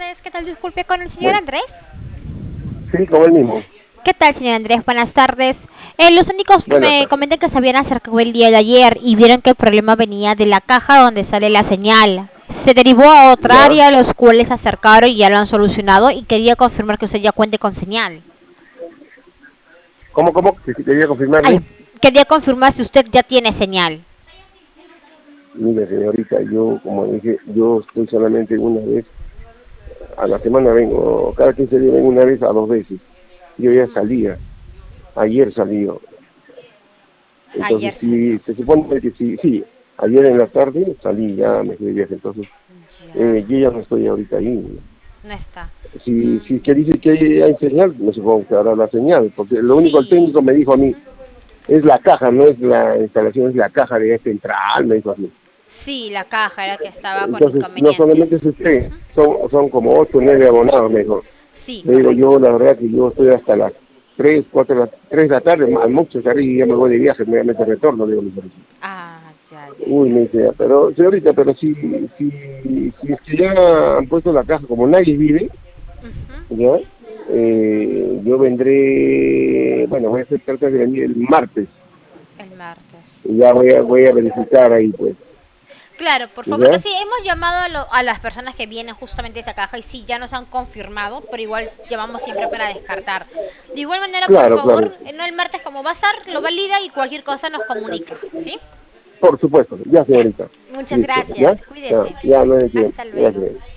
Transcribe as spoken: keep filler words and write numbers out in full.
tardes. ¿Qué tal? Disculpe con el señor Bueno, Andrés. sí, como el mismo. ¿Qué tal, señor Andrés? Buenas tardes. Eh, los únicos Buenas me tardes. comentan que se habían acercado el día de ayer y vieron que el problema venía de la caja donde sale la señal. Se derivó a otra ¿Ya? área, los cuales se acercaron y ya lo han solucionado y quería confirmar que usted ya cuente con señal. ¿Cómo, cómo? Que si quería Ay, confirmarle. quería confirmar si usted ya tiene señal. Mire, señorita, yo, como dije, yo estoy solamente una vez a la semana vengo, cada quince días vengo una vez a dos veces. Yo ya salía, ayer salió. Entonces, Ayer sí, salió. se supone que sí, sí, ayer en la tarde salí, ya me fui de viaje. Entonces, Ya, eh, yo ya no estoy ahorita ahí. no está. Si, si es que Mm, dice que hay, hay señal, me supongo que hará la señal, porque lo único el sí, técnico me dijo a mí, es la caja, no es la instalación, es la caja de central, me dijo así. sí, la caja era que estaba con Entonces, no solamente es inconvenientes. usted, son, son como ocho o nueve abonados, me dijo. Sí, Le digo correcto. yo, la verdad que yo estoy hasta las tres cuatro de la, tres de la tarde, al mucho salir y ya me voy de viaje, inmediatamente retorno, le digo, mi señorita. Ah, ya, ya, Uy, ya. me dice, pero señorita, pero si, si, si es que ya han puesto la caja, como nadie vive, Ujú. ¿ya? Eh, yo vendré, bueno, voy a hacer tratar de venir el martes, El martes. y ya voy a, voy a verificar ahí, pues, Claro, por favor. ¿ya? Sí, hemos llamado a, lo- a las personas que vienen justamente a esa caja y sí, ya nos han confirmado, pero igual llamamos siempre para descartar. De igual manera, por Claro, claro, favor, eh, no el martes como va a estar, lo valida y cualquier cosa nos comunica, ¿sí? por supuesto, ya Ya. señorita, Muchas listo, ¿ya? gracias. Ya, Cuídese. ya no hay tiempo, Hasta luego. gracias.